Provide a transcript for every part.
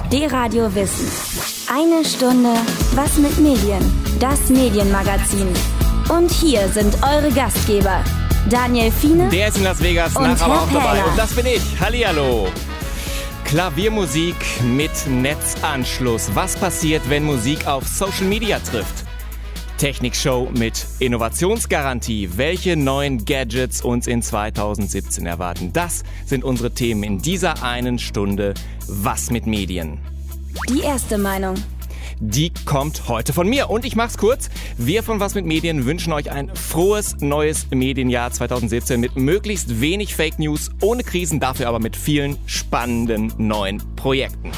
D-Radio Wissen. Eine Stunde Was mit Medien? Das Medienmagazin. Und hier sind eure Gastgeber. Daniel Fiene. Der ist in Las Vegas, und nachher aber auch Herr dabei. Pähler. Und das bin ich. Hallihallo. Klaviermusik mit Netzanschluss. Was passiert, wenn Musik auf Social Media trifft? Technikshow mit Innovationsgarantie. Welche neuen Gadgets uns in 2017 erwarten? Das sind unsere Themen in dieser einen Stunde Was mit Medien? Die erste Meinung. Die kommt heute von mir. Und ich mach's kurz. Wir von Was mit Medien wünschen euch ein frohes neues Medienjahr 2017 mit möglichst wenig Fake News, ohne Krisen, dafür aber mit vielen spannenden neuen Projekten.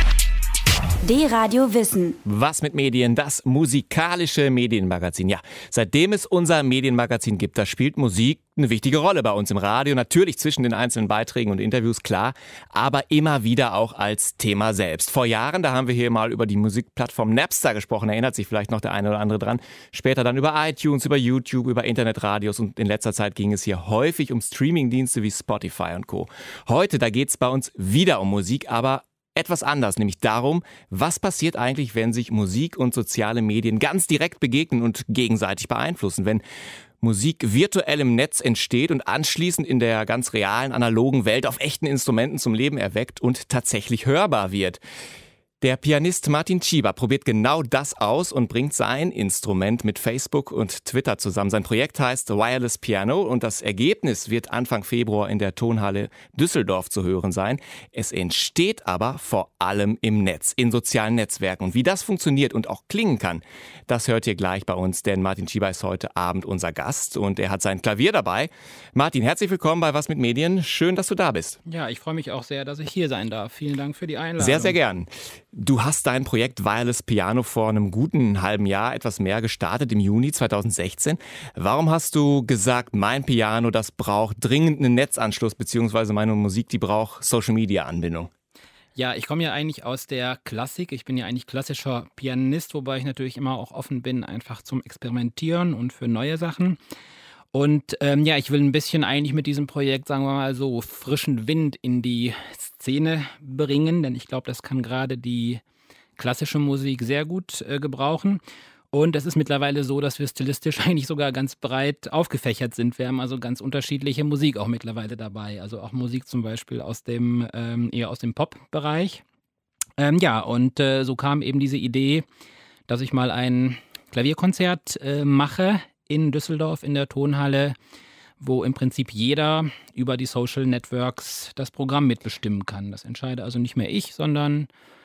D-Radio Wissen. Was mit Medien? Das musikalische Medienmagazin. Ja, seitdem es unser Medienmagazin gibt, da spielt Musik eine wichtige Rolle bei uns im Radio. Natürlich zwischen den einzelnen Beiträgen und Interviews, klar, aber immer wieder auch als Thema selbst. Vor Jahren, da haben wir hier mal über die Musikplattform Napster gesprochen, erinnert sich vielleicht noch der eine oder andere dran. Später dann über iTunes, über YouTube, über Internetradios und in letzter Zeit ging es hier häufig um Streamingdienste wie Spotify und Co. Heute, da geht es bei uns wieder um Musik, aber etwas anders, nämlich darum, was passiert eigentlich, wenn sich Musik und soziale Medien ganz direkt begegnen und gegenseitig beeinflussen, wenn Musik virtuell im Netz entsteht und anschließend in der ganz realen, analogen Welt auf echten Instrumenten zum Leben erweckt und tatsächlich hörbar wird. Der Pianist Martin Chiba probiert genau das aus und bringt sein Instrument mit Facebook und Twitter zusammen. Sein Projekt heißt Wireless Piano und das Ergebnis wird Anfang Februar in der Tonhalle Düsseldorf zu hören sein. Es entsteht aber vor allem im Netz, in sozialen Netzwerken. Und wie das funktioniert und auch klingen kann, das hört ihr gleich bei uns, denn Martin Chiba ist heute Abend unser Gast und er hat sein Klavier dabei. Martin, herzlich willkommen bei Was mit Medien. Schön, dass du da bist. Ja, ich freue mich auch sehr, dass ich hier sein darf. Vielen Dank für die Einladung. Sehr, sehr gern. Du hast dein Projekt Wireless Piano vor einem guten halben Jahr, etwas mehr, gestartet im Juni 2016. Warum hast du gesagt, mein Piano, das braucht dringend einen Netzanschluss, beziehungsweise meine Musik, die braucht Social-Media-Anbindung? Ja, ich komme ja eigentlich aus der Klassik. Ich bin ja eigentlich klassischer Pianist, wobei ich natürlich immer auch offen bin, einfach zum Experimentieren und für neue Sachen. Und ja, ich will ein bisschen eigentlich mit diesem Projekt, sagen wir mal so, frischen Wind in die Szene bringen, denn ich glaube, das kann gerade die klassische Musik sehr gut gebrauchen. Und es ist mittlerweile so, dass wir stilistisch eigentlich sogar ganz breit aufgefächert sind. Wir haben also ganz unterschiedliche Musik auch mittlerweile dabei. Also auch Musik zum Beispiel aus dem eher aus dem Pop-Bereich. Ja, und so kam eben diese Idee, dass ich mal ein Klavierkonzert mache in Düsseldorf in der Tonhalle, wo im Prinzip jeder über die Social Networks das Programm mitbestimmen kann. Das entscheide also nicht mehr ich, sondern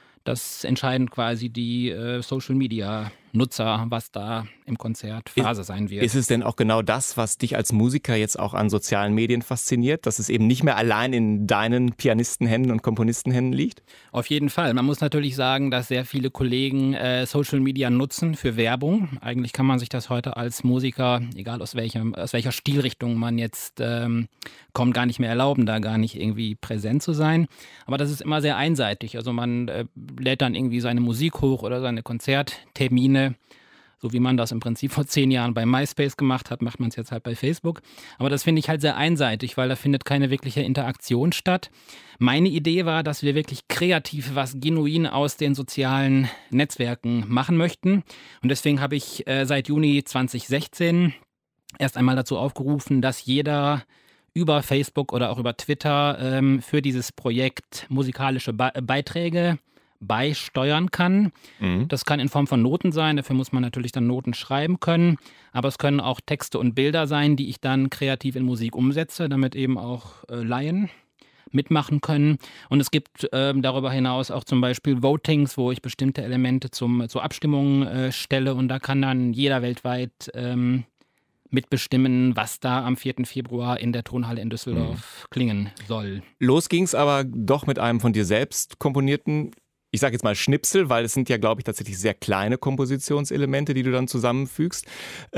das entscheiden quasi die Social-Media-Nutzer, was da im Konzert Phase sein wird. Ist es denn auch genau das, was dich als Musiker jetzt auch an sozialen Medien fasziniert, dass es eben nicht mehr allein in deinen Pianistenhänden und Komponistenhänden liegt? Auf jeden Fall. Man muss natürlich sagen, dass sehr viele Kollegen Social Media nutzen für Werbung. Eigentlich kann man sich das heute als Musiker, egal aus welcher Stilrichtung man jetzt kommt, gar nicht mehr erlauben, da gar nicht irgendwie präsent zu sein. Aber das ist immer sehr einseitig. Also man lädt dann irgendwie seine Musik hoch oder seine Konzerttermine. So wie man das im Prinzip vor 10 Jahren bei MySpace gemacht hat, macht man es jetzt halt bei Facebook. Aber das finde ich halt sehr einseitig, weil da findet keine wirkliche Interaktion statt. Meine Idee war, dass wir wirklich kreativ was genuin aus den sozialen Netzwerken machen möchten. Und deswegen habe ich seit Juni 2016 erst einmal dazu aufgerufen, dass jeder über Facebook oder auch über Twitter für dieses Projekt musikalische Beiträge beisteuern kann. Das kann in Form von Noten sein, dafür muss man natürlich dann Noten schreiben können, aber es können auch Texte und Bilder sein, die ich dann kreativ in Musik umsetze, damit eben auch Laien mitmachen können. Und es gibt darüber hinaus auch zum Beispiel Votings, wo ich bestimmte Elemente zur Abstimmung stelle und da kann dann jeder weltweit mitbestimmen, was da am 4. Februar in der Tonhalle in Düsseldorf klingen soll. Los ging's aber doch mit einem von dir selbst komponierten, ich sage jetzt mal Schnipsel, weil es sind ja, glaube ich, tatsächlich sehr kleine Kompositionselemente, die du dann zusammenfügst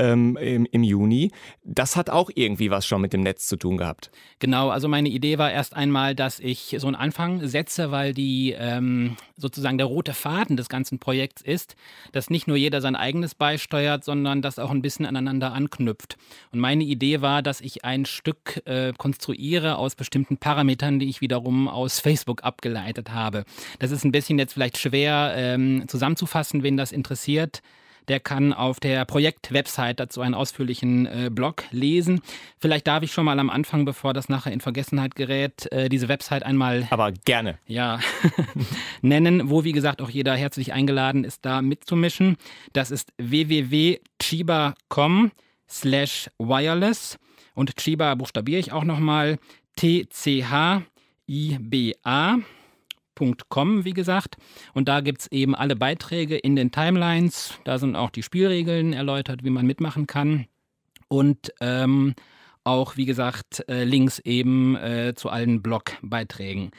im Juni. Das hat auch irgendwie was schon mit dem Netz zu tun gehabt. Genau, also meine Idee war erst einmal, dass ich so einen Anfang setze, weil die sozusagen der rote Faden des ganzen Projekts ist, dass nicht nur jeder sein eigenes beisteuert, sondern das auch ein bisschen aneinander anknüpft. Und meine Idee war, dass ich ein Stück konstruiere aus bestimmten Parametern, die ich wiederum aus Facebook abgeleitet habe. Das ist ein bisschen jetzt jetzt vielleicht schwer zusammenzufassen, wen das interessiert. Der kann auf der Projekt-Website dazu einen ausführlichen Blog lesen. Vielleicht darf ich schon mal am Anfang, bevor das nachher in Vergessenheit gerät, diese Website einmal Aber gerne. Ja, nennen, wo wie gesagt auch jeder herzlich eingeladen ist, da mitzumischen. Das ist www.chiba.com/wireless und Chiba buchstabiere ich auch nochmal TCHIBA.com, wie gesagt. Und da gibt es eben alle Beiträge in den Timelines. Da sind auch die Spielregeln erläutert, wie man mitmachen kann. Und auch, wie gesagt, Links eben zu allen Blogbeiträgen.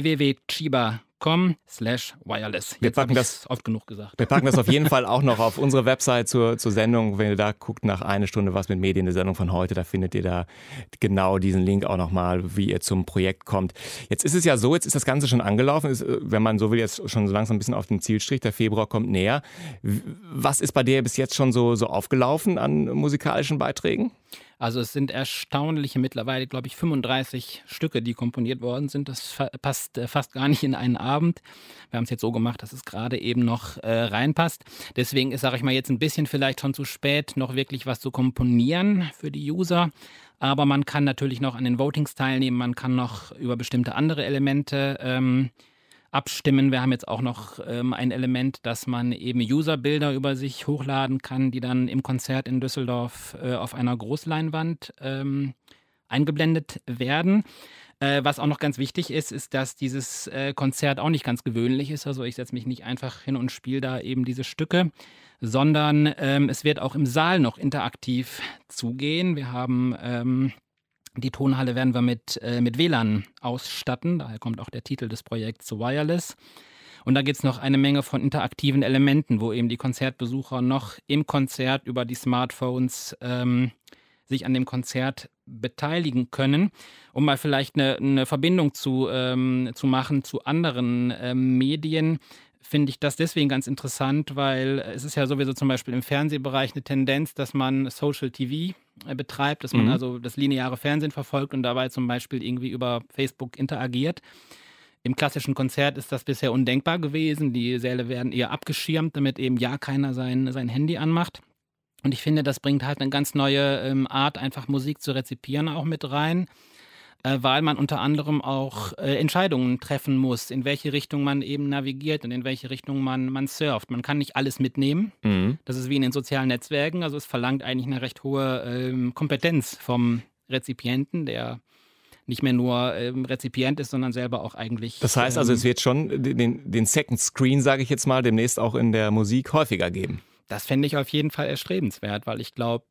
www.chiba.com/wireless. Wir packen das oft genug gesagt. Wir packen das auf jeden Fall auch noch auf unsere Website zur Sendung. Wenn ihr da guckt nach eine Stunde was mit Medien, eine Sendung von heute, da findet ihr da genau diesen Link auch nochmal, wie ihr zum Projekt kommt. Jetzt ist es ja so, jetzt ist das Ganze schon angelaufen, ist, wenn man so will, jetzt schon so langsam ein bisschen auf den Zielstrich. Der Februar kommt näher. Was ist bei dir bis jetzt schon so aufgelaufen an musikalischen Beiträgen? Also es sind erstaunliche mittlerweile, glaube ich, 35 Stücke, die komponiert worden sind. Das passt fast gar nicht in einen Abend. Wir haben es jetzt so gemacht, dass es gerade eben noch reinpasst. Deswegen ist, sage ich mal, jetzt ein bisschen vielleicht schon zu spät, noch wirklich was zu komponieren für die User. Aber man kann natürlich noch an den Votings teilnehmen. Man kann noch über bestimmte andere Elemente abstimmen. Wir haben jetzt auch noch ein Element, dass man eben Userbilder über sich hochladen kann, die dann im Konzert in Düsseldorf auf einer Großleinwand eingeblendet werden. Was auch noch ganz wichtig ist, ist, dass dieses Konzert auch nicht ganz gewöhnlich ist. Also ich setze mich nicht einfach hin und spiele da eben diese Stücke, sondern es wird auch im Saal noch interaktiv zugehen. Wir haben die Tonhalle werden wir mit WLAN ausstatten. Daher kommt auch der Titel des Projekts Wireless. Und da gibt es noch eine Menge von interaktiven Elementen, wo eben die Konzertbesucher noch im Konzert über die Smartphones sich an dem Konzert beteiligen können. Um mal vielleicht eine Verbindung zu machen zu anderen Medien, finde ich das deswegen ganz interessant, weil es ist ja sowieso zum Beispiel im Fernsehbereich eine Tendenz, dass man Social TV betreibt, dass man also das lineare Fernsehen verfolgt und dabei zum Beispiel irgendwie über Facebook interagiert. Im klassischen Konzert ist das bisher undenkbar gewesen. Die Säle werden eher abgeschirmt, damit eben ja keiner sein Handy anmacht. Und ich finde, das bringt halt eine ganz neue Art, einfach Musik zu rezipieren, auch mit rein, weil man unter anderem auch Entscheidungen treffen muss, in welche Richtung man eben navigiert und in welche Richtung man surft. Man kann nicht alles mitnehmen. Das ist wie in den sozialen Netzwerken. Also es verlangt eigentlich eine recht hohe Kompetenz vom Rezipienten, der nicht mehr nur Rezipient ist, sondern selber auch eigentlich... Das heißt also, es wird schon den Second Screen, sage ich jetzt mal, demnächst auch in der Musik häufiger geben. Das fände ich auf jeden Fall erstrebenswert, weil ich glaube,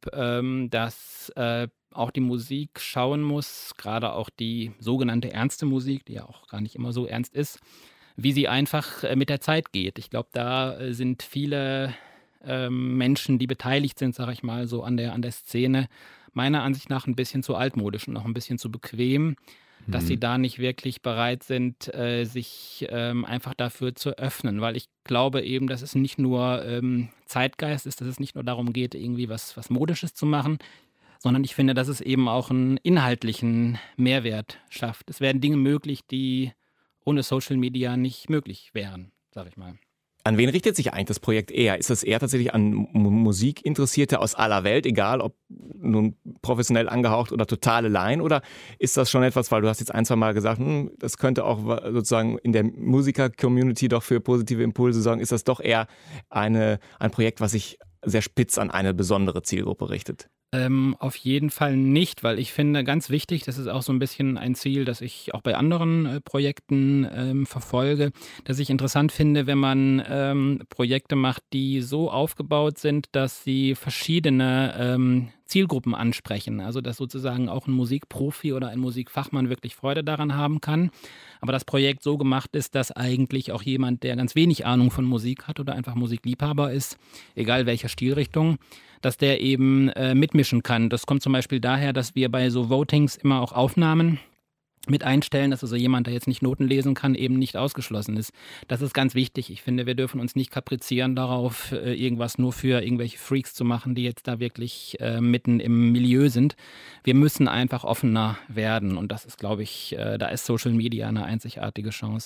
dass auch die Musik schauen muss, gerade auch die sogenannte ernste Musik, die ja auch gar nicht immer so ernst ist, wie sie einfach mit der Zeit geht. Ich glaube, da sind viele Menschen, die beteiligt sind, sage ich mal, so an der Szene, meiner Ansicht nach ein bisschen zu altmodisch und noch ein bisschen zu bequem, dass sie da nicht wirklich bereit sind, sich einfach dafür zu öffnen, weil ich glaube eben, dass es nicht nur Zeitgeist ist, dass es nicht nur darum geht, irgendwie was Modisches zu machen, sondern ich finde, dass es eben auch einen inhaltlichen Mehrwert schafft. Es werden Dinge möglich, die ohne Social Media nicht möglich wären, sage ich mal. An wen richtet sich eigentlich das Projekt eher? Ist es eher tatsächlich an Musikinteressierte aus aller Welt, egal ob nun professionell angehaucht oder totale Laien? Oder ist das schon etwas, weil du hast jetzt ein, zwei Mal gesagt, das könnte auch sozusagen in der Musiker-Community doch für positive Impulse sorgen. Ist das doch eher ein Projekt, was sich sehr spitz an eine besondere Zielgruppe richtet? Auf jeden Fall nicht, weil ich finde, ganz wichtig, das ist auch so ein bisschen ein Ziel, das ich auch bei anderen Projekten verfolge, dass ich interessant finde, wenn man Projekte macht, die so aufgebaut sind, dass sie verschiedene Zielgruppen ansprechen. Also dass sozusagen auch ein Musikprofi oder ein Musikfachmann wirklich Freude daran haben kann. Aber das Projekt so gemacht ist, dass eigentlich auch jemand, der ganz wenig Ahnung von Musik hat oder einfach Musikliebhaber ist, egal welcher Stilrichtung, dass der eben mitmischen kann. Das kommt zum Beispiel daher, dass wir bei so Votings immer auch Aufnahmen mit einstellen, dass also jemand, der jetzt nicht Noten lesen kann, eben nicht ausgeschlossen ist. Das ist ganz wichtig. Ich finde, wir dürfen uns nicht kaprizieren darauf, irgendwas nur für irgendwelche Freaks zu machen, die jetzt da wirklich mitten im Milieu sind. Wir müssen einfach offener werden und das ist, glaube ich, da ist Social Media eine einzigartige Chance.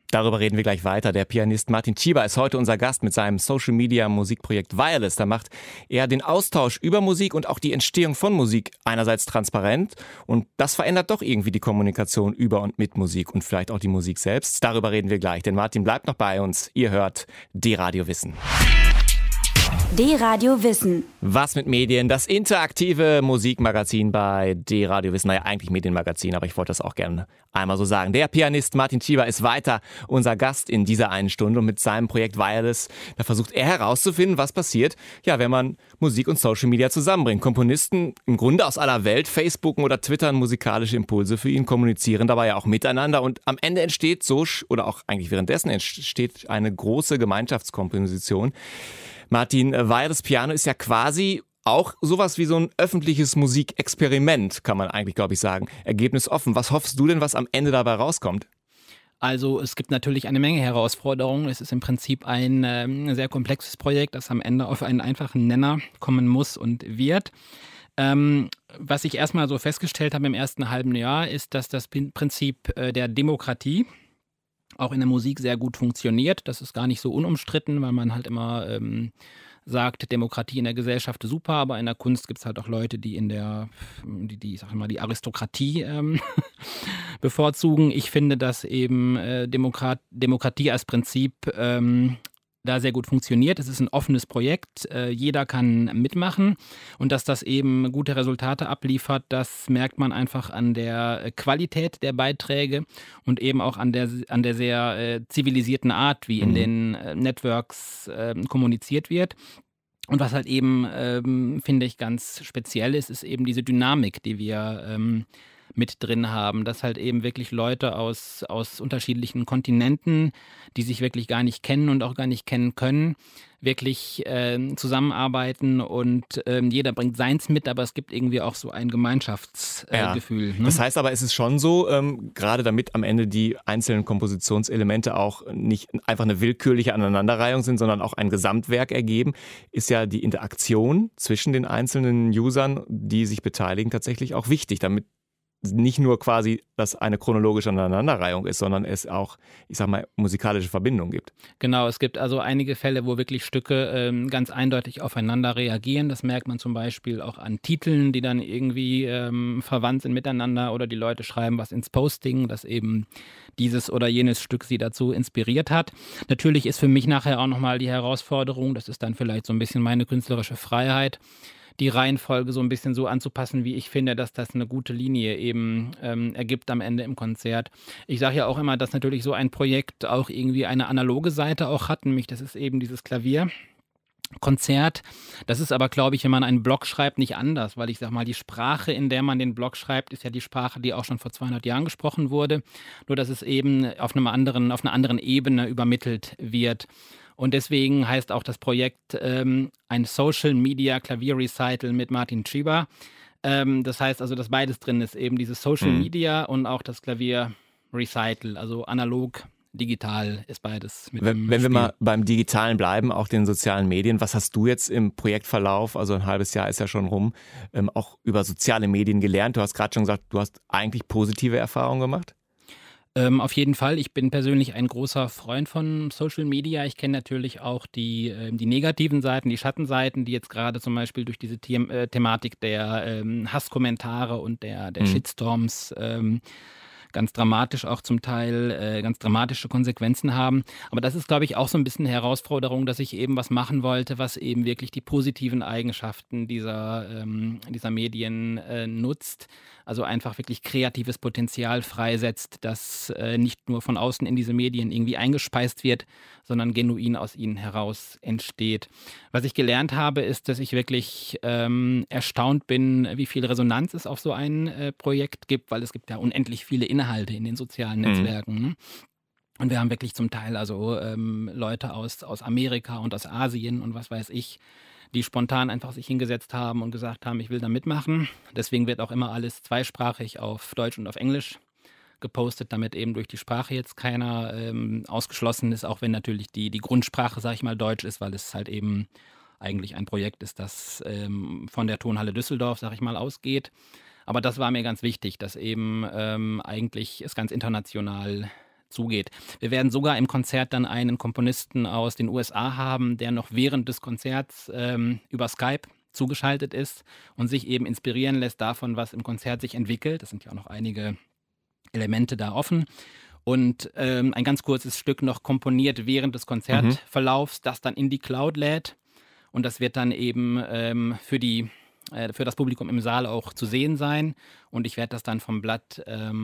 Darüber reden wir gleich weiter. Der Pianist Martin Tschiba ist heute unser Gast mit seinem Social-Media-Musikprojekt Wireless. Da macht er den Austausch über Musik und auch die Entstehung von Musik einerseits transparent. Und das verändert doch irgendwie die Kommunikation über und mit Musik und vielleicht auch die Musik selbst. Darüber reden wir gleich, denn Martin bleibt noch bei uns. Ihr hört D-Radio Wissen. D-Radio Wissen. Was mit Medien? Das interaktive Musikmagazin bei D-Radio Wissen. Naja, eigentlich Medienmagazin, aber ich wollte das auch gerne einmal so sagen. Der Pianist Martin Tschiba ist weiter unser Gast in dieser einen Stunde und mit seinem Projekt Wireless, da versucht er herauszufinden, was passiert, ja, wenn man Musik und Social Media zusammenbringt. Komponisten im Grunde aus aller Welt Facebooken oder Twittern musikalische Impulse für ihn, kommunizieren dabei ja auch miteinander und am Ende entsteht oder auch eigentlich währenddessen entsteht eine große Gemeinschaftskomposition. Martin, Wireless Piano ist ja quasi auch sowas wie so ein öffentliches Musikexperiment, kann man eigentlich, glaube ich, sagen. Ergebnisoffen. Was hoffst du denn, was am Ende dabei rauskommt? Also es gibt natürlich eine Menge Herausforderungen. Es ist im Prinzip ein sehr komplexes Projekt, das am Ende auf einen einfachen Nenner kommen muss und wird. Was ich erstmal so festgestellt habe im ersten halben Jahr, ist, dass das Prinzip der Demokratie auch in der Musik sehr gut funktioniert. Das ist gar nicht so unumstritten, weil man halt immer sagt, Demokratie in der Gesellschaft super, aber in der Kunst gibt es halt auch Leute, die die Aristokratie bevorzugen. Ich finde, dass eben Demokratie als Prinzip da sehr gut funktioniert. Es ist ein offenes Projekt, jeder kann mitmachen und dass das eben gute Resultate abliefert, das merkt man einfach an der Qualität der Beiträge und eben auch an der sehr zivilisierten Art, wie in den Networks kommuniziert wird. Und was halt eben, finde ich, ganz speziell ist eben diese Dynamik, die wir mit drin haben, dass halt eben wirklich Leute aus unterschiedlichen Kontinenten, die sich wirklich gar nicht kennen und auch gar nicht kennen können, wirklich zusammenarbeiten und jeder bringt seins mit, aber es gibt irgendwie auch so ein Gemeinschaftsgefühl. Ne? Das heißt aber, es ist schon so, gerade damit am Ende die einzelnen Kompositionselemente auch nicht einfach eine willkürliche Aneinanderreihung sind, sondern auch ein Gesamtwerk ergeben, ist ja die Interaktion zwischen den einzelnen Usern, die sich beteiligen, tatsächlich auch wichtig, damit nicht nur quasi, dass eine chronologische Aneinanderreihung ist, sondern es auch, ich sag mal, musikalische Verbindungen gibt. Genau, es gibt also einige Fälle, wo wirklich Stücke ganz eindeutig aufeinander reagieren. Das merkt man zum Beispiel auch an Titeln, die dann irgendwie verwandt sind miteinander oder die Leute schreiben was ins Posting, dass eben dieses oder jenes Stück sie dazu inspiriert hat. Natürlich ist für mich nachher auch nochmal die Herausforderung, das ist dann vielleicht so ein bisschen meine künstlerische Freiheit, die Reihenfolge so ein bisschen so anzupassen, wie ich finde, dass das eine gute Linie eben ergibt am Ende im Konzert. Ich sage ja auch immer, dass natürlich so ein Projekt auch irgendwie eine analoge Seite auch hat, nämlich das ist eben dieses Klavierkonzert. Das ist aber, glaube ich, wenn man einen Blog schreibt, nicht anders, weil ich sage mal, die Sprache, in der man den Blog schreibt, ist ja die Sprache, die auch schon vor 200 Jahren gesprochen wurde, nur dass es eben auf einer anderen Ebene übermittelt wird. Und deswegen heißt auch das Projekt ein Social Media Klavier Recital mit Martin Tschiba. Das heißt also, dass beides drin ist, eben dieses Social Media und auch das Klavier Recital, also analog, digital ist beides mit dem Wenn wir Spiel. mal beim Digitalen bleiben, auch den sozialen Medien, was hast du jetzt im Projektverlauf, also ein halbes Jahr ist ja schon rum, auch über soziale Medien gelernt? Du hast gerade schon gesagt, du hast eigentlich positive Erfahrungen gemacht? Auf jeden Fall. Ich bin persönlich ein großer Freund von Social Media. Ich kenne natürlich auch die negativen Seiten, die Schattenseiten, die jetzt gerade zum Beispiel durch diese Thematik der Hasskommentare und der Shitstorms ganz dramatisch auch zum Teil ganz dramatische Konsequenzen haben. Aber das ist, glaube ich, auch so ein bisschen eine Herausforderung, dass ich eben was machen wollte, was eben wirklich die positiven Eigenschaften dieser Medien nutzt. Also einfach wirklich kreatives Potenzial freisetzt, das nicht nur von außen in diese Medien irgendwie eingespeist wird, sondern genuin aus ihnen heraus entsteht. Was ich gelernt habe, ist, dass ich wirklich erstaunt bin, wie viel Resonanz es auf so ein Projekt gibt, weil es gibt ja unendlich viele Inhalte in den sozialen Netzwerken. Ne? Und wir haben wirklich zum Teil also Leute aus Amerika und aus Asien und was weiß ich, die spontan einfach sich hingesetzt haben und gesagt haben, ich will da mitmachen. Deswegen wird auch immer alles zweisprachig auf Deutsch und auf Englisch gepostet, damit eben durch die Sprache jetzt keiner ausgeschlossen ist, auch wenn natürlich die Grundsprache, sage ich mal, Deutsch ist, weil es halt eben eigentlich ein Projekt ist, das von der Tonhalle Düsseldorf, sage ich mal, ausgeht. Aber das war mir ganz wichtig, dass eben eigentlich es ganz international zugeht. Wir werden sogar im Konzert dann einen Komponisten aus den USA haben, der noch während des Konzerts über Skype zugeschaltet ist und sich eben inspirieren lässt davon, was im Konzert sich entwickelt. Es sind ja auch noch einige Elemente da offen. Und ein ganz kurzes Stück noch komponiert während des Konzertverlaufs, das dann in die Cloud lädt. Und das wird dann eben für das Publikum im Saal auch zu sehen sein. Und ich werde das dann vom Blatt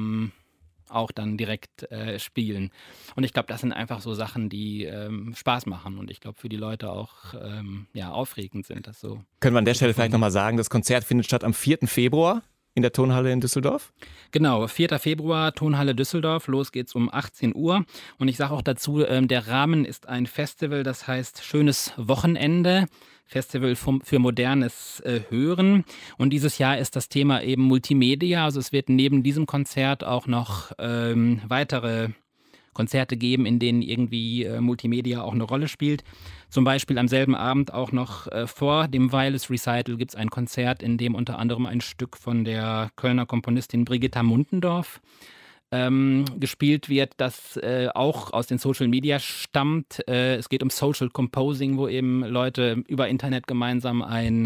auch dann direkt spielen. Und ich glaube, das sind einfach so Sachen, die Spaß machen und ich glaube für die Leute auch aufregend sind. Das so. Können wir an der Stelle vielleicht nochmal sagen, das Konzert findet statt am 4. Februar in der Tonhalle in Düsseldorf? Genau, 4. Februar, Tonhalle Düsseldorf. Los geht's um 18 Uhr. Und ich sage auch dazu, der Rahmen ist ein Festival, das heißt Schönes Wochenende. Festival für modernes Hören. Und dieses Jahr ist das Thema eben Multimedia. Also es wird neben diesem Konzert auch noch weitere Konzerte geben, in denen irgendwie Multimedia auch eine Rolle spielt. Zum Beispiel am selben Abend auch noch vor dem Wireless Recital gibt es ein Konzert, in dem unter anderem ein Stück von der Kölner Komponistin Brigitta Muntendorf gespielt wird, das auch aus den Social Media stammt. Es geht um Social Composing, wo eben Leute über Internet gemeinsam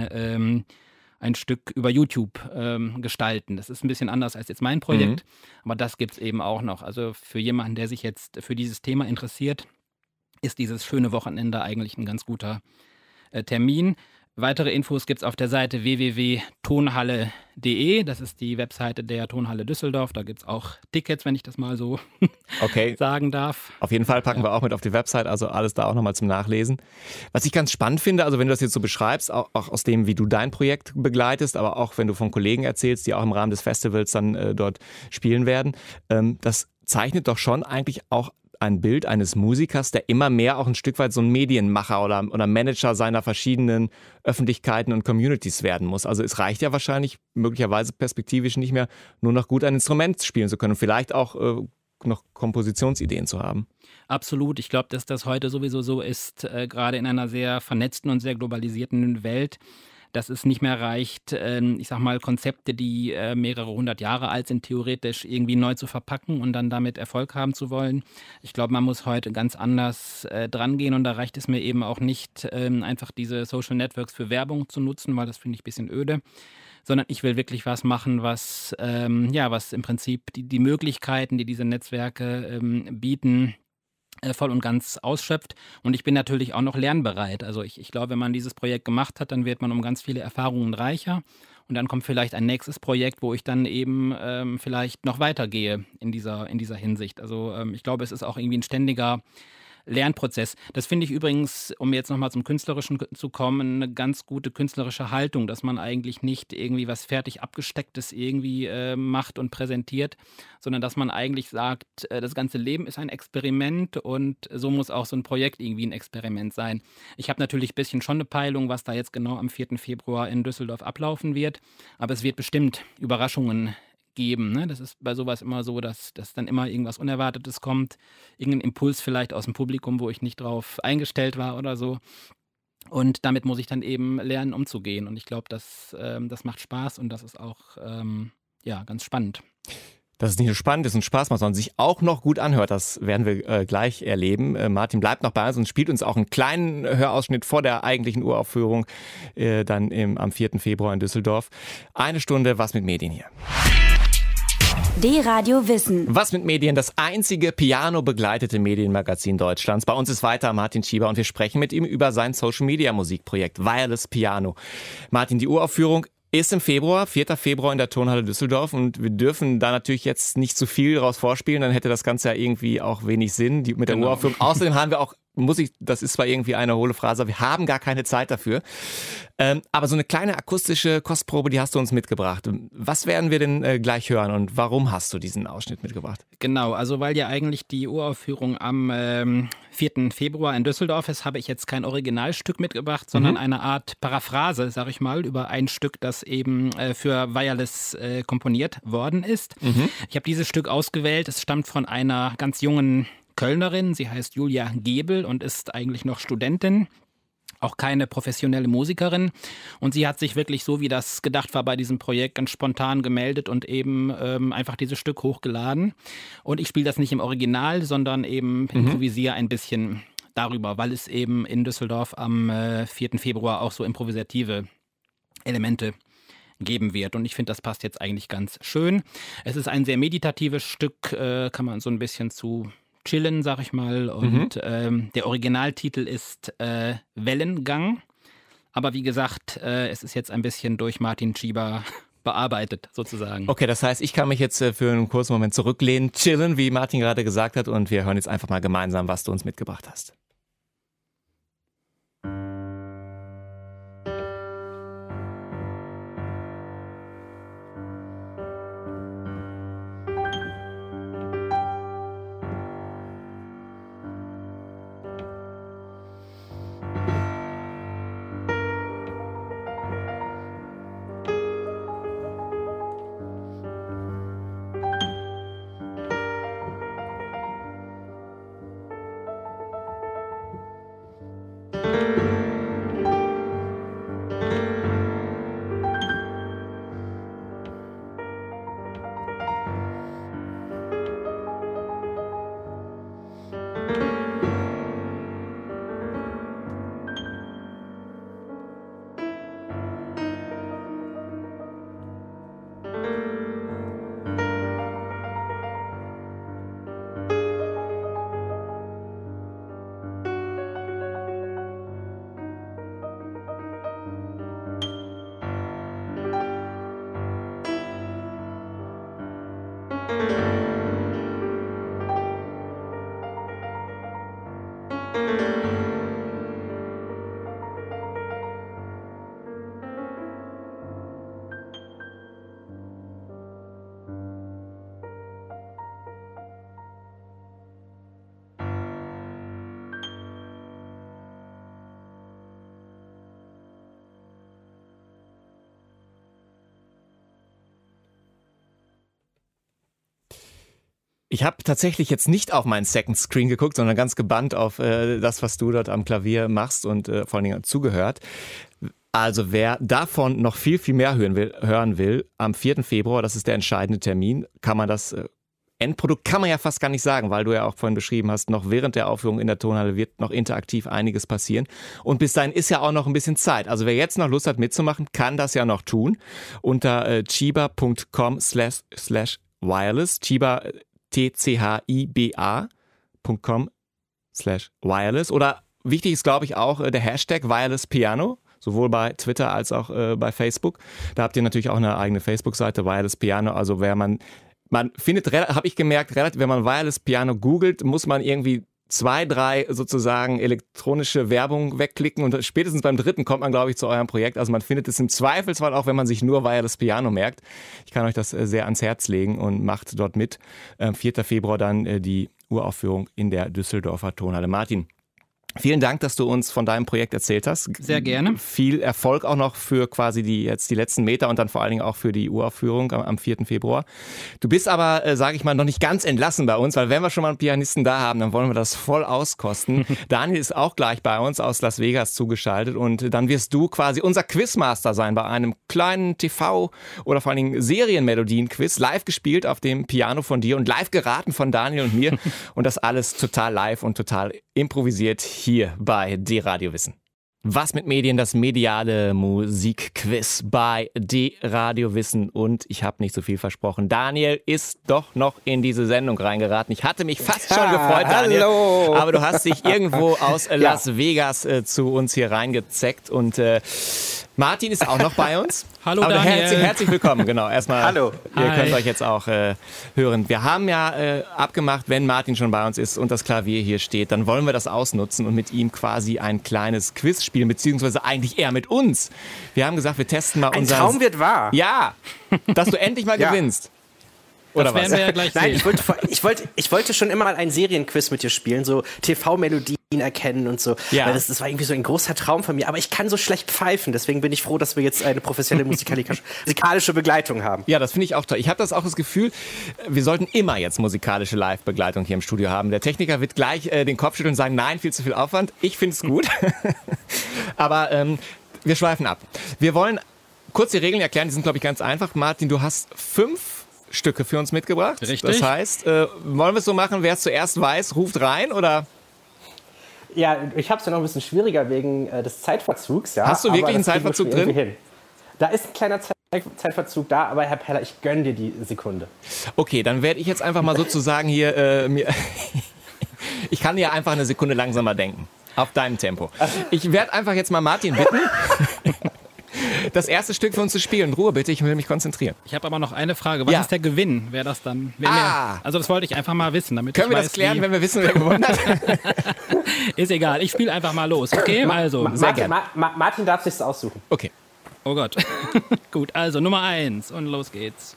ein Stück über YouTube gestalten. Das ist ein bisschen anders als jetzt mein Projekt, aber das gibt es eben auch noch. Also für jemanden, der sich jetzt für dieses Thema interessiert, ist dieses schöne Wochenende eigentlich ein ganz guter Termin. Weitere Infos gibt es auf der Seite www.tonhalle.de. Das ist die Webseite der Tonhalle Düsseldorf. Da gibt es auch Tickets, wenn ich das mal so sagen darf. Auf jeden Fall packen wir auch mit auf die Website, also alles da auch nochmal zum Nachlesen. Was ich ganz spannend finde, also wenn du das jetzt so beschreibst, auch aus dem, wie du dein Projekt begleitest, aber auch wenn du von Kollegen erzählst, die auch im Rahmen des Festivals dann dort spielen werden, das zeichnet doch schon eigentlich auch ein Bild eines Musikers, der immer mehr auch ein Stück weit so ein Medienmacher oder Manager seiner verschiedenen Öffentlichkeiten und Communities werden muss. Also es reicht ja wahrscheinlich möglicherweise perspektivisch nicht mehr, nur noch gut ein Instrument spielen zu können und vielleicht auch noch Kompositionsideen zu haben. Absolut. Ich glaube, dass das heute sowieso so ist, gerade in einer sehr vernetzten und sehr globalisierten Welt, dass es nicht mehr reicht, ich sag mal, Konzepte, die mehrere hundert Jahre alt sind, theoretisch irgendwie neu zu verpacken und dann damit Erfolg haben zu wollen. Ich glaube, man muss heute ganz anders dran gehen und da reicht es mir eben auch nicht, einfach diese Social Networks für Werbung zu nutzen, weil das finde ich ein bisschen öde, sondern ich will wirklich was machen, was im Prinzip die Möglichkeiten, die diese Netzwerke bieten, voll und ganz ausschöpft. Und ich bin natürlich auch noch lernbereit. Also ich glaube, wenn man dieses Projekt gemacht hat, dann wird man um ganz viele Erfahrungen reicher. Und dann kommt vielleicht ein nächstes Projekt, wo ich dann eben vielleicht noch weitergehe in dieser Hinsicht. Also ich glaube, es ist auch irgendwie ein ständiger Lernprozess. Das finde ich übrigens, um jetzt nochmal zum Künstlerischen zu kommen, eine ganz gute künstlerische Haltung, dass man eigentlich nicht irgendwie was fertig Abgestecktes irgendwie macht und präsentiert, sondern dass man eigentlich sagt, das ganze Leben ist ein Experiment und so muss auch so ein Projekt irgendwie ein Experiment sein. Ich habe natürlich ein bisschen schon eine Peilung, was da jetzt genau am 4. Februar in Düsseldorf ablaufen wird, aber es wird bestimmt Überraschungen geben. Ne? Das ist bei sowas immer so, dass dann immer irgendwas Unerwartetes kommt, irgendein Impuls vielleicht aus dem Publikum, wo ich nicht drauf eingestellt war oder so. Und damit muss ich dann eben lernen, umzugehen. Und ich glaube, das macht Spaß und das ist auch ganz spannend. Dass es nicht nur spannend ist und Spaß macht, sondern sich auch noch gut anhört, das werden wir gleich erleben. Martin bleibt noch bei uns und spielt uns auch einen kleinen Hörausschnitt vor der eigentlichen Uraufführung dann am 4. Februar in Düsseldorf. 1 Stunde Was mit Medien hier. D-Radio Wissen. Was mit Medien? Das einzige piano-begleitete Medienmagazin Deutschlands. Bei uns ist weiter Martin Schieber und wir sprechen mit ihm über sein Social-Media-Musikprojekt Wireless Piano. Martin, die Uraufführung ist im Februar, 4. Februar in der Tonhalle Düsseldorf und wir dürfen da natürlich jetzt nicht zu viel daraus vorspielen, dann hätte das Ganze ja irgendwie auch wenig Sinn mit der Uraufführung. Außerdem haben wir auch, das ist zwar irgendwie eine hohle Phrase, aber wir haben gar keine Zeit dafür. Aber so eine kleine akustische Kostprobe, die hast du uns mitgebracht. Was werden wir denn gleich hören und warum hast du diesen Ausschnitt mitgebracht? Genau, also weil ja eigentlich die Uraufführung am 4. Februar in Düsseldorf ist, habe ich jetzt kein Originalstück mitgebracht, sondern eine Art Paraphrase, sag ich mal, über ein Stück, das eben für Wireless komponiert worden ist. Ich habe dieses Stück ausgewählt, es stammt von einer ganz jungen Kölnerin, sie heißt Julia Gebel und ist eigentlich noch Studentin. auch keine professionelle Musikerin. Und sie hat sich wirklich so, wie das gedacht war bei diesem Projekt, ganz spontan gemeldet und eben einfach dieses Stück hochgeladen. Und ich spiele das nicht im Original, sondern eben improvisiere ein bisschen darüber, weil es eben in Düsseldorf am 4. Februar auch so improvisative Elemente geben wird. Und ich finde, das passt jetzt eigentlich ganz schön. Es ist ein sehr meditatives Stück, kann man so ein bisschen zu chillen, sag ich mal. Und der Originaltitel ist Wellengang. Aber wie gesagt, es ist jetzt ein bisschen durch Martin Schieber bearbeitet, sozusagen. Okay, das heißt, ich kann mich jetzt für einen kurzen Moment zurücklehnen, chillen, wie Martin gerade gesagt hat. Und wir hören jetzt einfach mal gemeinsam, was du uns mitgebracht hast. Ich habe tatsächlich jetzt nicht auf meinen Second Screen geguckt, sondern ganz gebannt auf das, was du dort am Klavier machst und vor allen Dingen zugehört. Also wer davon noch viel, viel mehr hören will, am 4. Februar, das ist der entscheidende Termin, kann man das Endprodukt kann man ja fast gar nicht sagen, weil du ja auch vorhin beschrieben hast, noch während der Aufführung in der Tonhalle wird noch interaktiv einiges passieren. Und bis dahin ist ja auch noch ein bisschen Zeit. Also wer jetzt noch Lust hat mitzumachen, kann das ja noch tun. Unter chiba.com/wireless, Chiba tchiba.com/wireless. Oder wichtig ist, glaube ich, auch der Hashtag Wireless Piano, sowohl bei Twitter als auch bei Facebook. Da habt ihr natürlich auch eine eigene Facebook-Seite, Wireless Piano. Also man findet, habe ich gemerkt, relativ, wenn man Wireless Piano googelt, muss man irgendwie 2, 3 sozusagen elektronische Werbung wegklicken und spätestens beim 3. kommt man, glaube ich, zu eurem Projekt. Also man findet es im Zweifelsfall auch, wenn man sich nur Wireless Piano merkt. Ich kann euch das sehr ans Herz legen und macht dort mit. 4. Februar dann die Uraufführung in der Düsseldorfer Tonhalle. Martin, vielen Dank, dass du uns von deinem Projekt erzählt hast. Sehr gerne. Viel Erfolg auch noch für quasi die letzten Meter und dann vor allen Dingen auch für die Uraufführung am 4. Februar. Du bist aber, sage ich mal, noch nicht ganz entlassen bei uns, weil wenn wir schon mal einen Pianisten da haben, dann wollen wir das voll auskosten. Daniel ist auch gleich bei uns aus Las Vegas zugeschaltet und dann wirst du quasi unser Quizmaster sein bei einem kleinen TV- oder vor allen Dingen Serienmelodien-Quiz, live gespielt auf dem Piano von dir und live geraten von Daniel und mir und das alles total live und total improvisiert hier bei D-Radio Wissen. Was mit Medien, das mediale Musikquiz bei D-Radio Wissen. Und ich habe nicht so viel versprochen. Daniel ist doch noch in diese Sendung reingeraten. Ich hatte mich fast schon gefreut, Daniel. Hallo. Aber du hast dich irgendwo aus Las Vegas zu uns hier reingezeckt. Und Martin ist auch noch bei uns. Hallo aber Daniel. Herzlich willkommen, genau. Erstmal, Hallo. Ihr Hi. könnt euch jetzt auch hören. Wir haben ja abgemacht, wenn Martin schon bei uns ist und das Klavier hier steht, dann wollen wir das ausnutzen und mit ihm quasi ein kleines Quiz spielen, beziehungsweise eigentlich eher mit uns. Wir haben gesagt, wir testen mal Ein Traum wird wahr. Ja, dass du endlich mal Ja. gewinnst. Oder das werden wir ja gleich Nein, sehen. ich wollte schon immer mal einen Serienquiz mit dir spielen, so TV-Melodien erkennen und so. Ja. Weil das war irgendwie so ein großer Traum von mir. Aber ich kann so schlecht pfeifen, deswegen bin ich froh, dass wir jetzt eine professionelle musikalische Begleitung haben. Ja, das finde ich auch toll. Ich habe das auch das Gefühl, wir sollten immer jetzt musikalische Live-Begleitung hier im Studio haben. Der Techniker wird gleich den Kopf schütteln und sagen, nein, viel zu viel Aufwand. Ich finde es gut. Aber wir schweifen ab. Wir wollen kurz die Regeln erklären, die sind, glaube ich, ganz einfach. Martin, du hast 5 Stücke für uns mitgebracht. Richtig. Das heißt, wollen wir es so machen, wer es zuerst weiß, ruft rein, oder? Ja, ich habe es ja noch ein bisschen schwieriger wegen des Zeitverzugs. Ja? Hast du wirklich Aber einen das kriegen wir Zeitverzug schon irgendwie drin? hin. Da ist ein kleiner Zeitverzug da, aber Herr Peller, ich gönne dir die Sekunde. Okay, dann werde ich jetzt einfach mal sozusagen hier ich kann ja einfach eine Sekunde langsamer denken. Auf deinem Tempo. Ich werde einfach jetzt mal Martin bitten, das erste Stück für uns zu spielen. Ruhe bitte, ich will mich konzentrieren. Ich habe aber noch eine Frage. Was ist der Gewinn? Wer das dann? Also das wollte ich einfach mal wissen, damit Können ich wir weiß, das klären, wenn wir wissen, wer gewonnen hat? Ist egal, ich spiele einfach mal los, okay? Also, Martin darf sich's aussuchen. Okay. oh Gott. Gut, also Nummer 1 und los geht's.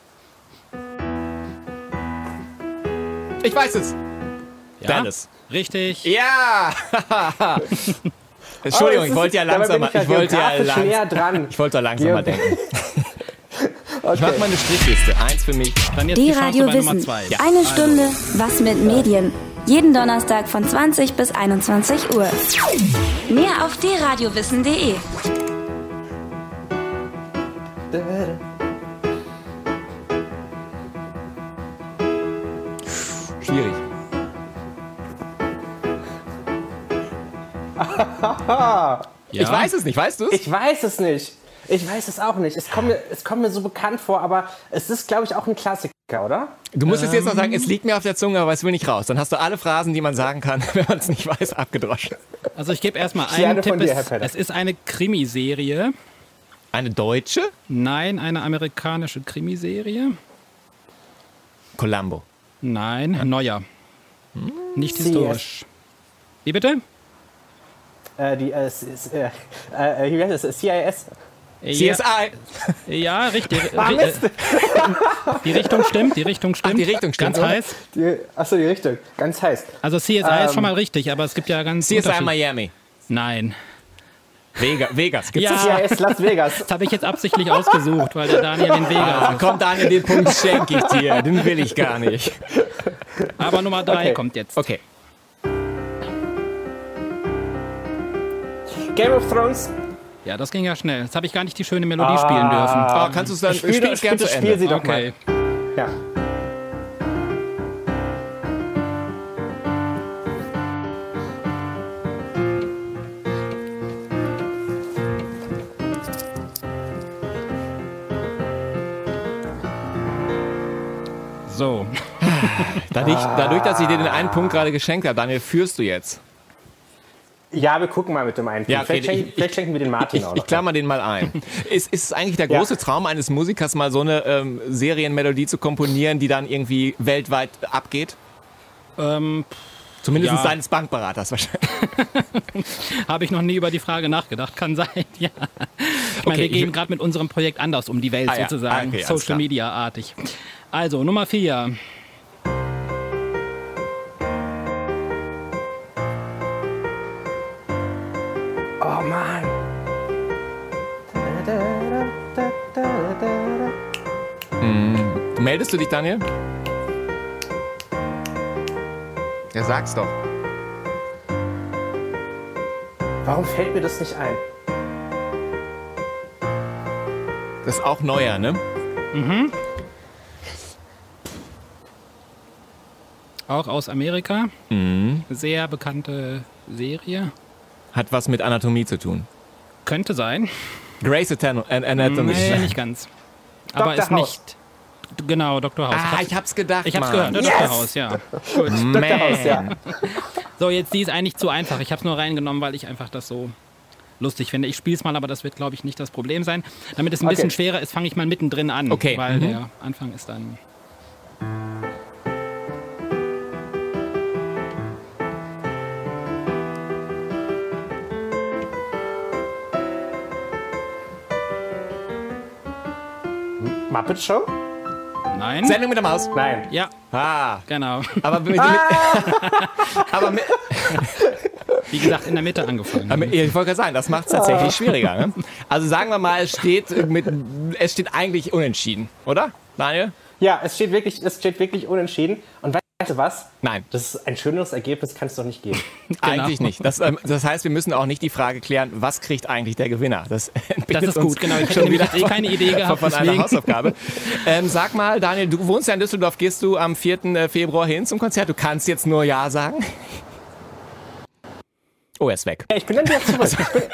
Ich weiß es. Ja? Dallas. Richtig. Ja! Entschuldigung, ich wollte ja langsamer. Ich wollte langsamer denken. Okay. Ich mache mal eine Strichliste. 1 für mich. Dann jetzt Die Chance Radio bei Nummer Wissen. 2. Eine Stunde Was mit Medien. Jeden Donnerstag von 20 bis 21 Uhr. Mehr auf dradiowissen.de. Schwierig. Ja? Ich weiß es nicht, weißt du es? Ich weiß es nicht. Ich weiß es auch nicht. Es kommt mir so bekannt vor, aber es ist, glaube ich, auch ein Klassiker, oder? Du musst es jetzt noch sagen, es liegt mir auf der Zunge, aber es will nicht raus. Dann hast du alle Phrasen, die man sagen kann, wenn man es nicht weiß, abgedroschen. Also ich gebe erstmal Gerne einen Tipp. von dir, Herr Peller. Es ist eine Krimiserie. Eine deutsche? Nein, eine amerikanische Krimiserie. Columbo. Nein, neuer. Nicht historisch. Wie bitte? Wie heißt es? CIS. CSI. Ja, richtig. Mist. Die Richtung stimmt, Ach, die Richtung stimmt. Ganz oder? heiß. Achso, die Richtung. Ganz heiß. Also CSI ist schon mal richtig, aber es gibt ja ganz CSI Miami. Nein. Vegas. Gibt's Ja. CIS Las Vegas. Das habe ich jetzt absichtlich ausgesucht, weil der Daniel in Vegas ist. Komm, Daniel, den Punkt schenke ich dir. Den will ich gar nicht. Aber Nummer 3 Okay. kommt jetzt. Okay. Game of Thrones. Ja, das ging ja schnell. Jetzt habe ich gar nicht die schöne Melodie spielen dürfen. Oh, kannst du es dann spiel's gern zu Spiel Ende. sie doch Okay. mal. Ja. So. Dadurch, dass ich dir den einen Punkt gerade geschenkt habe, Daniel, führst du jetzt. Ja, wir gucken mal mit dem einen. Ja, okay, vielleicht schenken wir den Martin auch noch. Ich klammer den mal ein. Ist es eigentlich der große Traum eines Musikers, mal so eine Serienmelodie zu komponieren, die dann irgendwie weltweit abgeht? Zumindest ja. seines Bankberaters wahrscheinlich. Habe ich noch nie über die Frage nachgedacht. Kann sein, ja. Ich meine, wir gehen gerade mit unserem Projekt anders um die Welt ja. sozusagen. Okay, alles Social klar. Media artig. Also, Nummer 4. Oh Mann. Meldest du dich, Daniel? Ja, sag's doch. Warum fällt mir das nicht ein? Das ist auch neuer, ne? Auch aus Amerika. Sehr bekannte Serie. Hat was mit Anatomie zu tun. Könnte sein. Grey's Anatomy. Nee, nicht ganz. Aber Dr. ist House. nicht. Genau, Dr. House. Ich hab's gedacht, Ich hab's Mann. gehört, Dr. House, ja. Gut. Dr. House, ja. So, jetzt die ist eigentlich zu einfach. Ich hab's nur reingenommen, weil ich einfach das so lustig finde. Ich spiel's mal, aber das wird, glaube ich, nicht das Problem sein. Damit es ein bisschen schwerer ist, fange ich mal mittendrin an. Okay. Weil der Anfang ist dann... Muppet Show? Nein. Sendung mit der Maus? Nein. Ja, genau. Aber Wie gesagt, in der Mitte angefangen. Ich wollte gerade sagen, das macht es tatsächlich schwieriger. Ne? Also sagen wir mal, es steht eigentlich unentschieden, oder, Daniel? Ja, es steht wirklich unentschieden. Und weißt du was? Nein. Das ist ein schöneres Ergebnis, kann es doch nicht geben. Eigentlich nicht. Das heißt, wir müssen auch nicht die Frage klären, was kriegt eigentlich der Gewinner? Das ist gut, genau. Ich hätte nämlich keine Idee gehabt. Von einer Hausaufgabe. Sag mal, Daniel, du wohnst ja in Düsseldorf. Gehst du am 4. Februar hin zum Konzert? Du kannst jetzt nur Ja sagen. Oh, er ist weg. Ja, ich bin dann wieder zurück.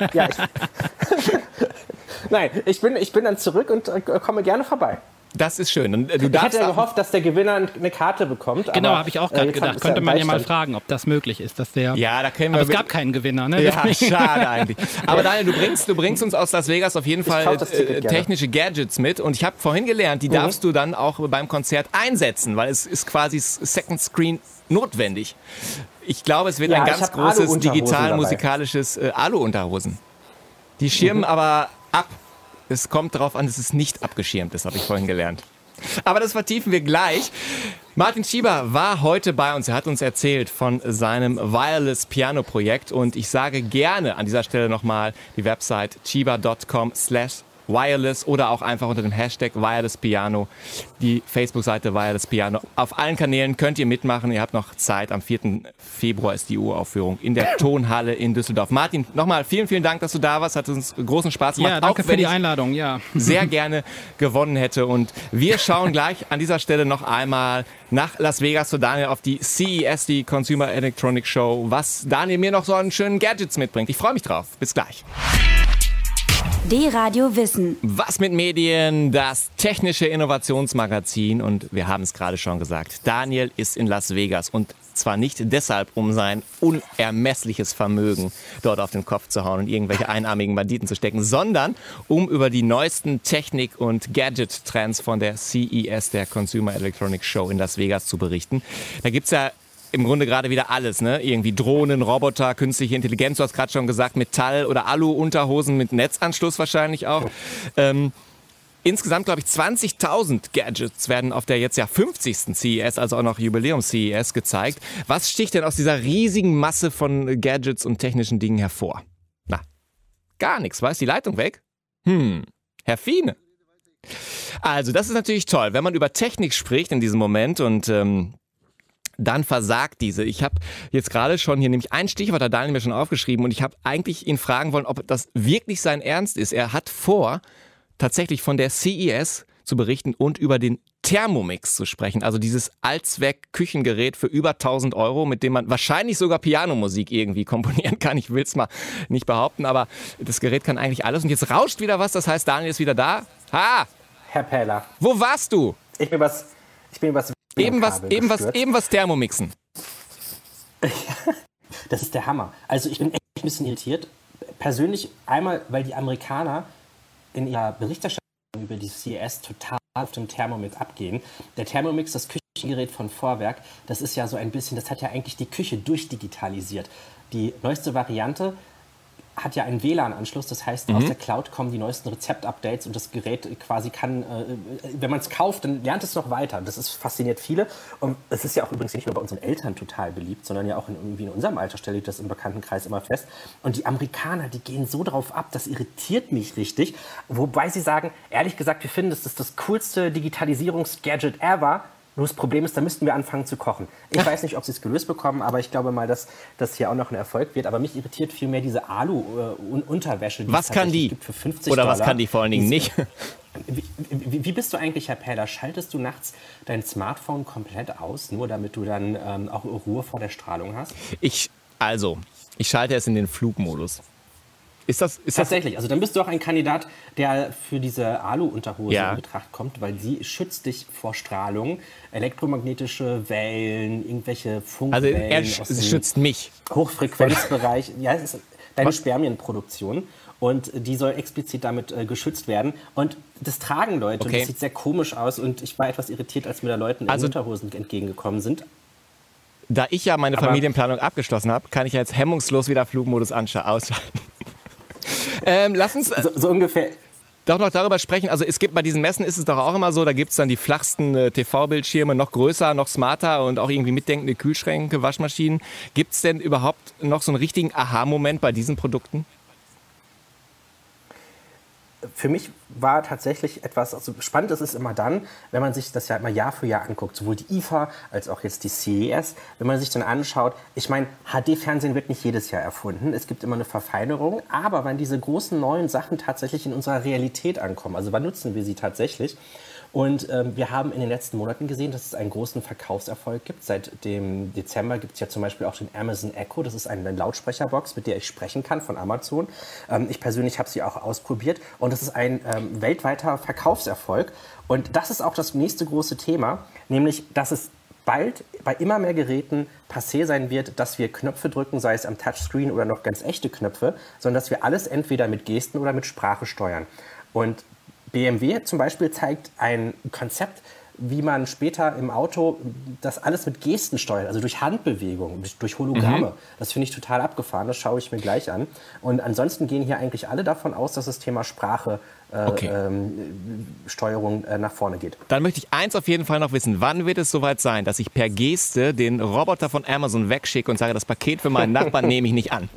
Ich bin dann zurück und komme gerne vorbei. Das ist schön. Und ich hätte ja gehofft, dass der Gewinner eine Karte bekommt. Genau, habe ich auch gerade gedacht. Könnte man ja mal fragen, ob das möglich ist. Dass der da können wir. Aber es gab keinen Gewinner, ne? Ja, schade eigentlich. Aber Daniel, du bringst uns aus Las Vegas auf jeden Fall technische Gadgets mit. Und ich habe vorhin gelernt, die darfst du dann auch beim Konzert einsetzen, weil es ist quasi Second Screen notwendig. Ich glaube, es wird ein ganz großes digital-musikalisches Alu-Unterhosen. Die schirmen aber ab. Es kommt darauf an, dass es nicht abgeschirmt ist, habe ich vorhin gelernt. Aber das vertiefen wir gleich. Martin Schieber war heute bei uns. Er hat uns erzählt von seinem Wireless-Piano-Projekt. Und ich sage gerne an dieser Stelle nochmal die Website schieber.com/wireless oder auch einfach unter dem Hashtag Wireless Piano, die Facebook-Seite Wireless Piano. Auf allen Kanälen könnt ihr mitmachen. Ihr habt noch Zeit. Am 4. Februar ist die Uraufführung in der Tonhalle in Düsseldorf. Martin, nochmal vielen, vielen Dank, dass du da warst. Hat uns großen Spaß gemacht. Ja, danke für die Einladung. Ja. Sehr gerne gewonnen hätte. Und wir schauen gleich an dieser Stelle noch einmal nach Las Vegas zu Daniel auf die CES, die Consumer Electronics Show, was Daniel mir noch so an schönen Gadgets mitbringt. Ich freue mich drauf. Bis gleich. D-Radio Wissen. Was mit Medien? Das technische Innovationsmagazin. Und wir haben es gerade schon gesagt. Daniel ist in Las Vegas. Und zwar nicht deshalb, um sein unermessliches Vermögen dort auf den Kopf zu hauen und irgendwelche einarmigen Banditen zu stecken, sondern um über die neuesten Technik- und Gadget-Trends von der CES, der Consumer Electronics Show in Las Vegas, zu berichten. Da gibt's ja im Grunde gerade wieder alles, ne? Irgendwie Drohnen, Roboter, künstliche Intelligenz, du hast gerade schon gesagt, Metall- oder Alu-Unterhosen mit Netzanschluss wahrscheinlich auch. Insgesamt, glaube ich, 20.000 Gadgets werden auf der jetzt ja 50. CES, also auch noch Jubiläums-CES, gezeigt. Was sticht denn aus dieser riesigen Masse von Gadgets und technischen Dingen hervor? Na, gar nichts. War ist die Leitung weg? Herr Fiene. Also, das ist natürlich toll, wenn man über Technik spricht in diesem Moment und dann versagt diese. Ich habe jetzt gerade schon hier nämlich ein Stichwort, hat Daniel mir schon aufgeschrieben und ich habe eigentlich ihn fragen wollen, ob das wirklich sein Ernst ist. Er hat vor, tatsächlich von der CES zu berichten und über den Thermomix zu sprechen. Also dieses Allzweck-Küchengerät für über 1.000 €, mit dem man wahrscheinlich sogar Pianomusik irgendwie komponieren kann. Ich will es mal nicht behaupten, aber das Gerät kann eigentlich alles. Und jetzt rauscht wieder was, das heißt, Daniel ist wieder da. Ha! Herr Pähler. Wo warst du? Ich bin übers Eben was Thermomixen. Das ist der Hammer. Also ich bin echt ein bisschen irritiert. Persönlich einmal, weil die Amerikaner in ihrer Berichterstattung über die CES total auf dem Thermomix abgehen. Der Thermomix, das Küchengerät von Vorwerk, das ist ja so ein bisschen, das hat ja eigentlich die Küche durchdigitalisiert. Die neueste Variante hat ja einen WLAN-Anschluss, das heißt, aus der Cloud kommen die neuesten Rezept-Updates und das Gerät quasi kann, wenn man es kauft, dann lernt es noch weiter. Das fasziniert viele und es ist ja auch übrigens nicht nur bei unseren Eltern total beliebt, sondern ja auch in unserem Alter stelle ich das im Bekanntenkreis immer fest. Und die Amerikaner, die gehen so drauf ab, das irritiert mich richtig, wobei sie sagen, ehrlich gesagt, wir finden, das ist das coolste Digitalisierungs-Gadget ever. Nur das Problem ist, da müssten wir anfangen zu kochen. Ich weiß nicht, ob sie es gelöst bekommen, aber ich glaube mal, dass das hier auch noch ein Erfolg wird. Aber mich irritiert vielmehr diese Alu-Unterwäsche, die was kann die? Gibt für 50 Oder $. Was kann die vor allen Dingen nicht? Wie bist du eigentlich, Herr Pähler? Schaltest du nachts dein Smartphone komplett aus, nur damit du dann auch Ruhe vor der Strahlung hast? Ich schalte es in den Flugmodus. Ist das tatsächlich? Also dann bist du auch ein Kandidat, der für diese Alu-Unterhose in Betracht kommt, weil sie schützt dich vor Strahlung, elektromagnetische Wellen, irgendwelche Funkwellen. Also sie schützt mich. Hochfrequenzbereich. Ja, es ist deine Spermienproduktion und die soll explizit damit geschützt werden. Und das tragen Leute und das sieht sehr komisch aus und ich war etwas irritiert, als mir da Leute in Unterhosen entgegengekommen sind. Da ich ja meine Familienplanung abgeschlossen habe, kann ich jetzt hemmungslos wieder Flugmodus ausschalten. Lass uns so ungefähr. doch noch darüber sprechen. Also es gibt bei diesen Messen ist es doch auch immer so, da gibt es dann die flachsten TV-Bildschirme, noch größer, noch smarter und auch irgendwie mitdenkende Kühlschränke, Waschmaschinen. Gibt es denn überhaupt noch so einen richtigen Aha-Moment bei diesen Produkten? Für mich war tatsächlich etwas, also spannend ist es immer dann, wenn man sich das ja immer Jahr für Jahr anguckt, sowohl die IFA als auch jetzt die CES, wenn man sich dann anschaut, ich meine, HD-Fernsehen wird nicht jedes Jahr erfunden, es gibt immer eine Verfeinerung, aber wenn diese großen neuen Sachen tatsächlich in unserer Realität ankommen, also wann nutzen wir sie tatsächlich? Und wir haben in den letzten Monaten gesehen, dass es einen großen Verkaufserfolg gibt. Seit dem Dezember gibt es ja zum Beispiel auch den Amazon Echo. Das ist eine Lautsprecherbox, mit der ich sprechen kann von Amazon. Ich persönlich habe sie auch ausprobiert. Und das ist ein weltweiter Verkaufserfolg. Und das ist auch das nächste große Thema, nämlich, dass es bald bei immer mehr Geräten passé sein wird, dass wir Knöpfe drücken, sei es am Touchscreen oder noch ganz echte Knöpfe, sondern dass wir alles entweder mit Gesten oder mit Sprache steuern. Und BMW zum Beispiel zeigt ein Konzept, wie man später im Auto das alles mit Gesten steuert, also durch Handbewegung, durch Hologramme. Das finde ich total abgefahren, das schaue ich mir gleich an. Und ansonsten gehen hier eigentlich alle davon aus, dass das Thema Sprache Steuerung nach vorne geht. Dann möchte ich eins auf jeden Fall noch wissen. Wann wird es soweit sein, dass ich per Geste den Roboter von Amazon wegschicke und sage, das Paket für meinen Nachbarn nehme ich nicht an?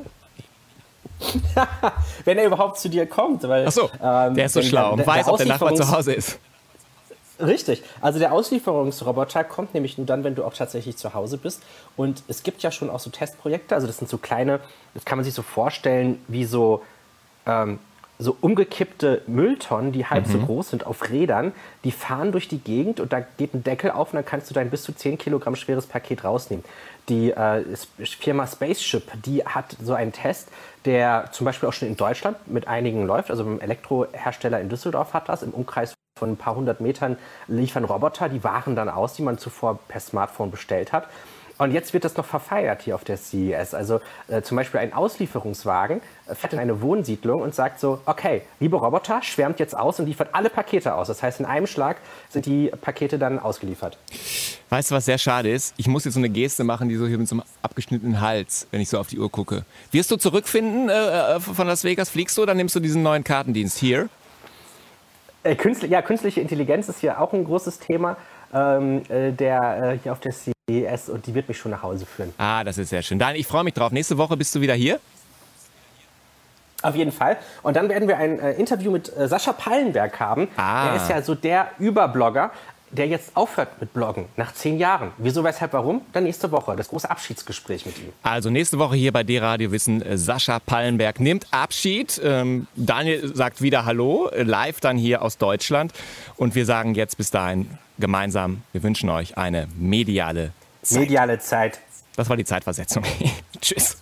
Wenn er überhaupt zu dir kommt. Weil, ach so, der ist so schlau und weiß, ob der Nachbar zu Hause ist. Richtig. Also der Auslieferungsroboter kommt nämlich nur dann, wenn du auch tatsächlich zu Hause bist. Und es gibt ja schon auch so Testprojekte. Also das sind so kleine, das kann man sich so vorstellen, wie so umgekippte Mülltonnen, die halb so groß sind, auf Rädern. Die fahren durch die Gegend und da geht ein Deckel auf und dann kannst du dein bis zu 10 Kilogramm schweres Paket rausnehmen. Die Firma Spaceship, die hat so einen Test, der zum Beispiel auch schon in Deutschland mit einigen läuft. Also ein Elektrohersteller in Düsseldorf hat das. Im Umkreis von ein paar hundert Metern liefern Roboter die Waren dann aus, die man zuvor per Smartphone bestellt hat. Und jetzt wird das noch verfeiert hier auf der CES. Also zum Beispiel ein Auslieferungswagen fährt in eine Wohnsiedlung und sagt so, okay, liebe Roboter, schwärmt jetzt aus und liefert alle Pakete aus. Das heißt, in einem Schlag sind die Pakete dann ausgeliefert. Weißt du, was sehr schade ist? Ich muss jetzt so eine Geste machen, die so hier mit so einem abgeschnittenen Hals, wenn ich so auf die Uhr gucke. Wirst du zurückfinden von Las Vegas? Fliegst du oder nimmst du diesen neuen Kartendienst hier? Künstliche Intelligenz ist hier auch ein großes Thema. Der hier auf der CES und die wird mich schon nach Hause führen. Ah, das ist sehr schön. Daniel, ich freue mich drauf. Nächste Woche bist du wieder hier? Auf jeden Fall. Und dann werden wir ein Interview mit Sascha Pallenberg haben. Er ist ja so der Überblogger, der jetzt aufhört mit Bloggen nach 10 Jahren. Wieso, weshalb, warum? Dann nächste Woche, das große Abschiedsgespräch mit ihm. Also nächste Woche hier bei D-Radio Wissen, Sascha Pallenberg nimmt Abschied. Daniel sagt wieder Hallo, live dann hier aus Deutschland. Und wir sagen jetzt bis dahin gemeinsam, wir wünschen euch eine mediale Zeit. Mediale Zeit. Das war die Zeitversetzung. Tschüss.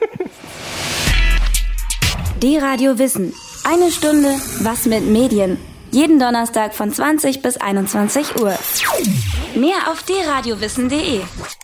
D-Radio Wissen. Eine Stunde was mit Medien. Jeden Donnerstag von 20 bis 21 Uhr. Mehr auf dradiowissen.de.